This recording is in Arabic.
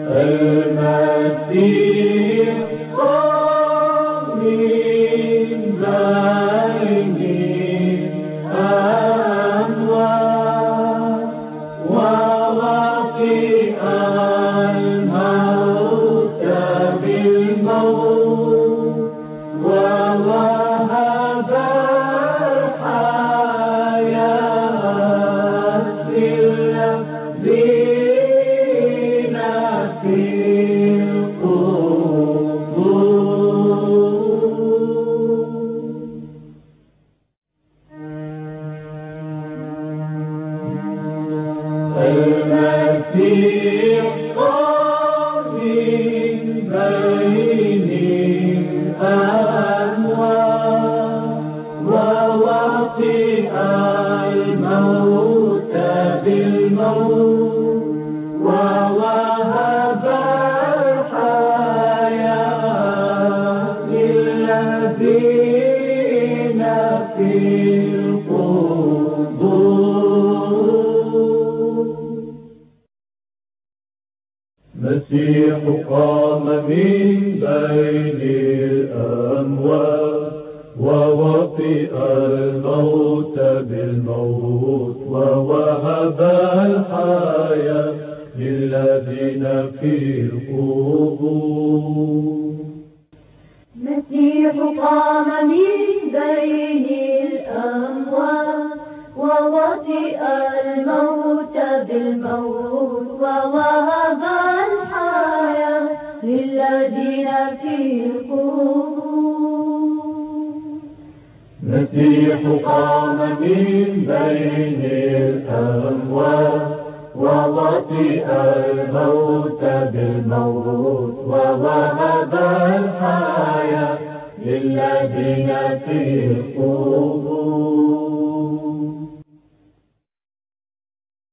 المسيح قام من بين الأموات ووطئ الموت بالموت ووهب الحياة للذين في المسيح قام من بين الأموات ووطئ الموت بالموت ووهب الحياة للذين في المسيح قام من بين الأموات ووطئ الموت بالموت ووهب الحياة للذين في القبور. المسيح قام من بين الأموات ووطئ الموت بالموت ووهب الحياة للذين في القبور. المسيح قام من بين الأموات ووطئ الموت بالموت ووهب الحياة للذين في القبور.